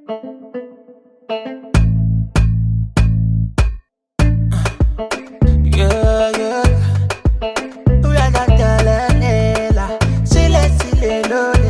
Yeah, yeah. We are the Lela. Sile, sile, lole.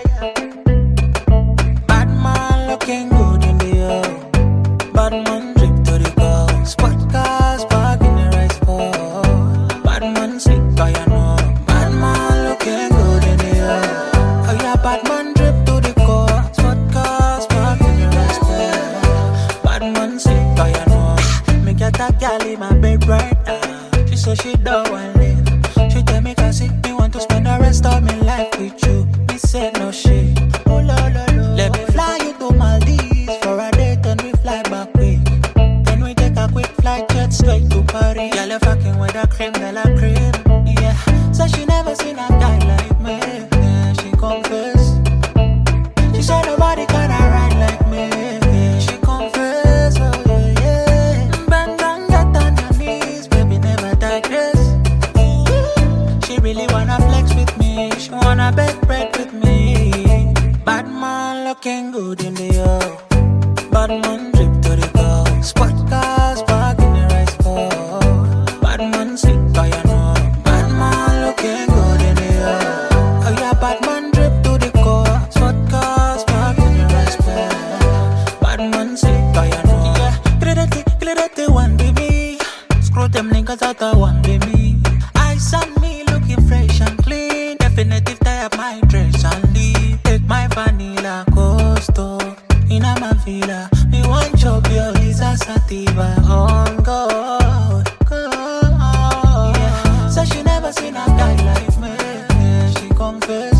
Bad man looking good in the air. Bad man drip to the girl. Spot cars park in the right spot. Bad man sick, I know. Bad man looking good in the air. Oh yeah, bad man drip to the core. Spot cars park in the right spot. Bad man sick, I know. Me get a gal in my bed right now. She said she don't want live. She tell me cause me want to spend the rest of my life with you. Me said no shit. Oh la la la. Let me fly you to Maldives for a date and we fly back quick. Then we take a quick flight jet straight to Paris. Girl, you fucking with a creme de la creme. Yeah. So she never seen a guy like me. Yeah, she confess. She said nobody can ride like me. Yeah, she confess. Oh yeah, yeah. Bend down, get on your knees, baby, never digress. She really wanna flex with me. She wanna bake bread with me. Bad man looking good in the air. Bad man drip to the girl. Spot cars park in the right spot. Bad man sick, I know. Bad man looking good in the air. Oh yeah, bad man drip to the core. Spot cars park in the right spot. Bad man sick, I know. Yeah, clarity, one baby. Screw them niggas out of one baby. Ice on me looking fresh and clean. Definitive tie up my dress and leave. Take my vanilla costo in a my villa. Me want chop your is a sativa on God. Yeah. So she never seen a guy like me. Yeah, she confess.